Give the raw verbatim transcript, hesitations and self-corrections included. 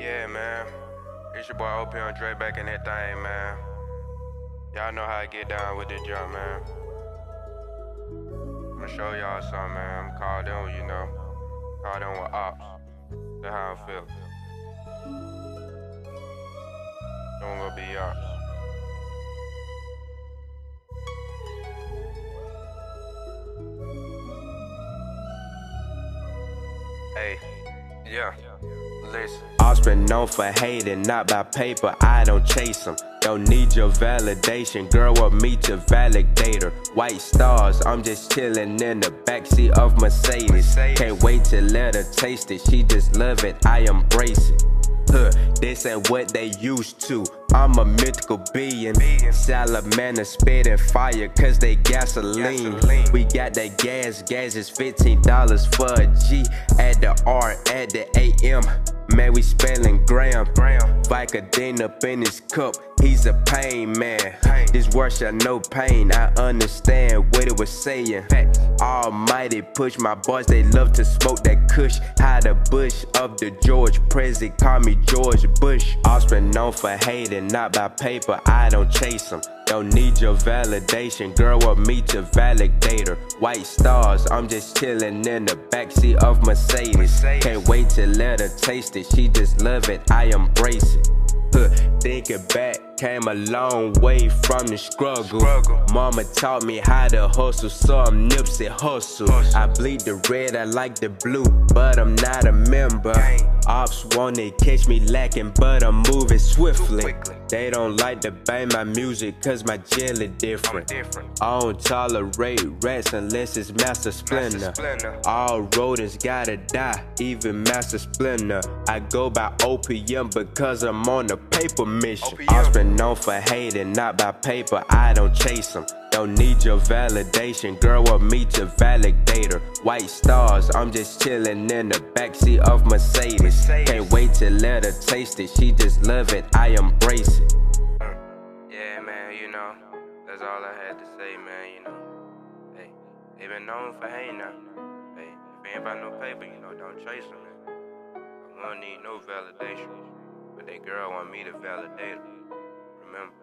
Yeah, man. It's your boy O P on Dre back in that thing, man. Y'all know how I get down with this jump, man. I'ma show y'all something, man. I'm called in, you know. Called in with ops. That's how I feel. Don't gonna be ops. Hey, yeah, listen. Ops been known for hating, not by paper, I don't chase them. Don't need your validation, girl, or meet your validator. White stars, I'm just chillin' in the backseat of Mercedes. Can't wait to let her taste it, she just love it, I embrace it. Huh, this ain't what they used to. I'm a mythical being. Salamander spitting fire cause they gasoline. We got that gas, gas is fifteen dollars for a G. At the R, at the A M, man, we spelling gram. Vicodin up in his cup, he's a pain man. This word shall no pain, I understand what it was saying. Almighty push, my boys, they love to smoke that kush. Hide the bush of the George President, call me George Bush. Ops been known for hating, not by paper, I don't chase them. Don't need your validation, girl, or meet your validator. White stars, I'm just chillin' in the backseat of Mercedes. Can't wait to let her taste it, she just love it, I embrace it. Huh, thinking back, came a long way from the struggle. Mama taught me how to hustle, so I'm Nipsey Hussle. I bleed the red, I like the blue, but I'm not a member. Ops wanna catch me lacking, but I'm moving swiftly. They don't like to bang my music cause my jelly different. I don't tolerate rats unless it's Master Splinter. All rodents gotta die, even Master Splinter. I go by O P M because I'm on a paper mission. Ops been known for hating, not by paper, I don't chase them. Don't need your validation, girl, or meet your validator. White stars, I'm just chillin' in the backseat of Mercedes. Can't wait to let her taste it, she just love it, I embrace it. Yeah, man, you know, that's all I had to say, man, you know. Hey, they been known for hating now. Hey, if ain't about no paper, you know, don't chase them, man. I don't need no validation, but that girl want me to validate her. Remember.